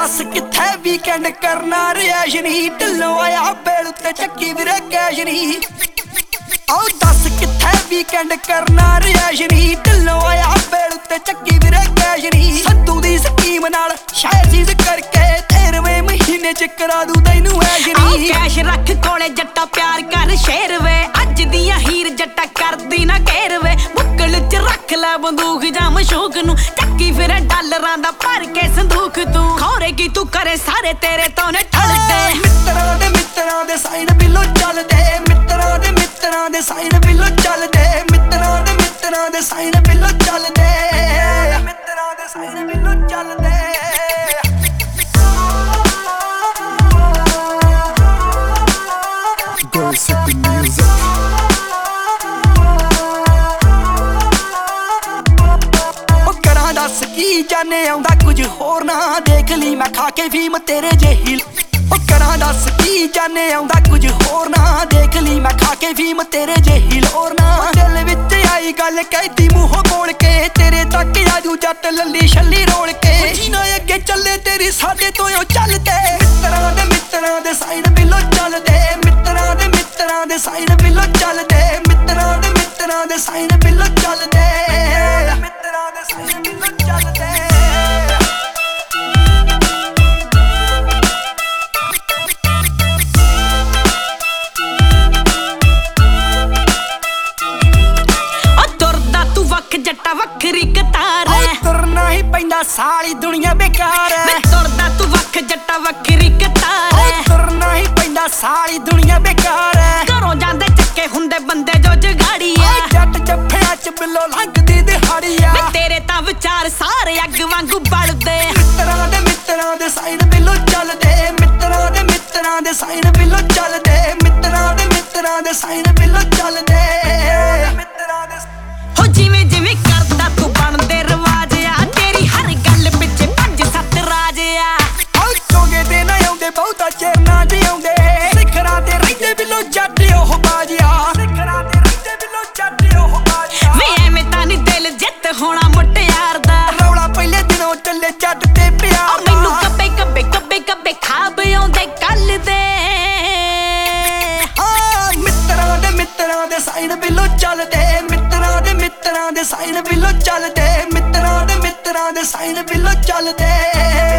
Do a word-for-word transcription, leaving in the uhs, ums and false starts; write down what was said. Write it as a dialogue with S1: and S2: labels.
S1: दस किथे वीकेंड करना रियाज नहीं ढिल्लों आया बेल उत्ते चक्की विरे कैश नहीं ओ दस किथे वीकेंड करना रियाज नहीं ढिल्लों आया बेल उत्ते चक्की विरे कैश नहीं सद्दू दी स्कीम नाल शायद चीज करके तेरहवें महीने च करा दूं तैनू ऐश नहीं
S2: कैश रख कोले जट्टा प्यार कर शेर वे अज दियां हीर जट्टा करदी ना घेर वे बुक्कल च रख ले बंदूक जा मशूक नू चक्की फिरे डॉलरां दा भर के संदूक तू खौरे की तू करे सारे तेरे तो ने ठलदे
S1: मित्तरां दे मित्तरां दे साइन बिलो चलदे मित्तरां दे मित्तरां दे साइन बिलो चलदे मित्तरां दे मित्तरां दे साइन बिलो चलदे मित्तरां दे साइन बिलो चलदे दस की जाने आउंदा कुछ होर ना देख ली मैं खा के फीम तेरे जेही ओ करा दस की जाने आउंदा कुछ होर ना देख ली मैं खा के फीम तेरे जेही लोर ना दिल विच आई गल कहती मूंहों बोल के तेरे तक आजू जट लल्ली छल्ली रोल के जीना अगे चले तेरी साडे तो ओ चलदे मित्तरां दे मित्तरां दे साइन बिलो चलदे मित्तरां दे मित्तरां दे साइन बिलो चलदे मित्तरां दे मित्तरां दे साइन बिलो चलदे मित्तरां दे साइन बिलो चलदे
S2: जट्टा वखरी कतार है
S1: तुरना ही पैंदा सारी दुनिया बेकार है
S2: मैं तुरदा तू वख जट्टा वखरी कतार है
S1: तुरना ही पैंदा सारी दुनिया बेकार है
S2: घरों जांदे चक्के हुंदे बंदे जो जगाड़ी है
S1: जट जफ्फियां च बिलो लंघदी दिहाड़ी है
S2: मैं तेरे तां विचार सारे अग वांगू बलदे
S1: मित्तरां दे मित्तरां दे साइन बिलो चलदे मित्तरां दे मित्तरां दे साइन बिलो चलदे मित्तरां दे मित्तरां दे साइन बिलो चलदे मित्तरां दे
S2: हो जिवें जिवें करदा तू बनदे रवाज आ तेरी हर गल पिछे पंज सत्त राज आ
S1: ओ चोगे ते ना आउंदे बहुता चेर ना जी आउंदे सिखरां ते रहिंदे बिलो जट ओह बाजिया सिखरां ते रहिंदे बिलो जट ओह बाजिया
S2: वे एवें तां नी दिल जित होना मुटियार दा
S1: रौला पहले दिनों चले जट ते प्यार
S2: मैनू कब्बे कब्बे कब्बे कब्बे खाब आउंदे कल दे
S1: मित्तरां दे मित्तरां दे साइन बिलो चलदे मित्तरां दे मित्तरां दे साइन बिलो चलदे मित्तरां दे मित्तरां दे साइन बिलो चलदे